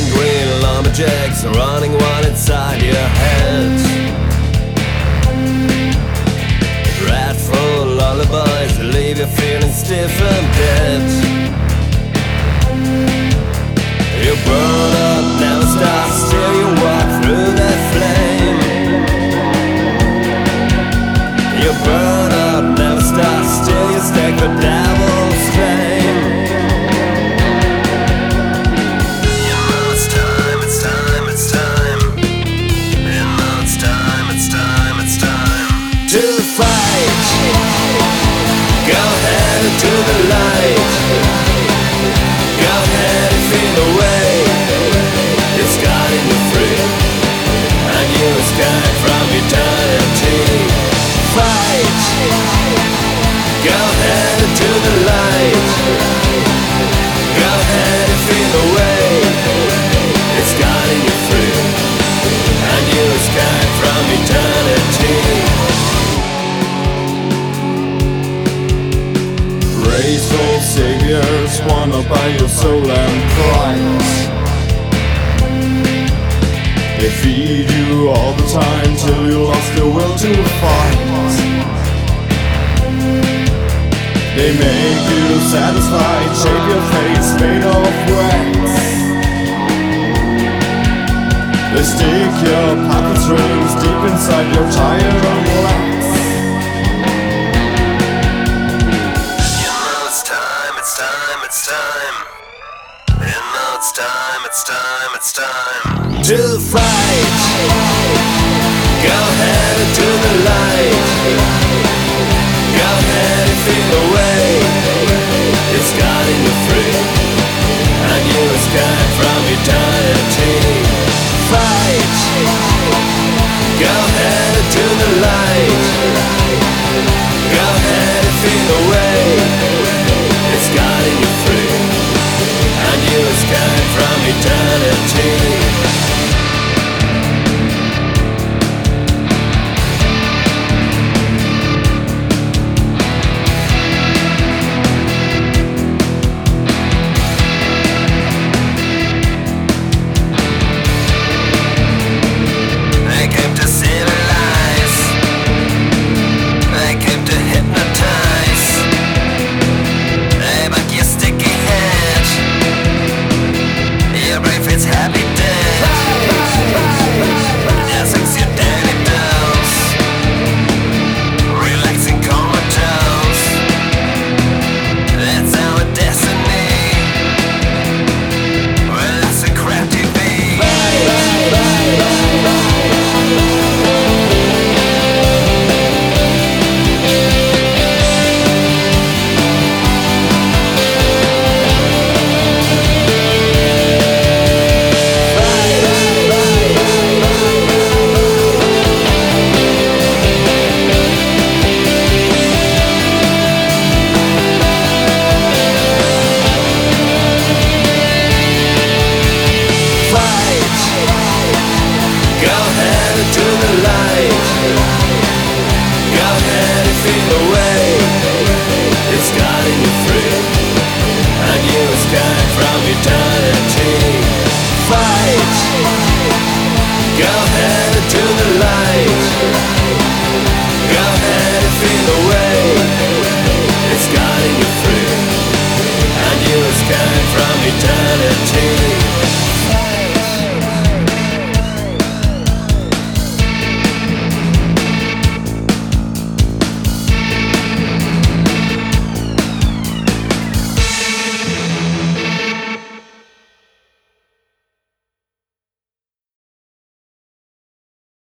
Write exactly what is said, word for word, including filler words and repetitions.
green lumberjacks running one inside your head. Dreadful lullabies leave you feeling stiff and dead. You burn up, never stop, still you walk through that flame. You burn up, never stop, still you stake the devil's claim. You know it's time, it's time, it's time. You know it's time, it's time, it's time to fight. Go ahead into the light. Go ahead and feel the way. It's guiding you free, and you escape from eternity. Fight. Go ahead into the light. Go ahead and feel the way. It's guiding you free, and you escape from eternity. Graceful saviors wanna buy your soul and pride. They feed you all the time till you lost the will to fight. They make you satisfied, shape your face made of wax. They stick your puppet strings deep inside your tired and wax. You know it's time, it's time, it's time. You know it's time, it's time, it's time to fight. Go ahead into the light. Go ahead and feel the way. It's guiding you free, and you escape from eternity. Fight. Go ahead into the light. Go ahead and feel the way. It's guiding you free, and you escape from eternity. Eternity. Fight. Go ahead into the light.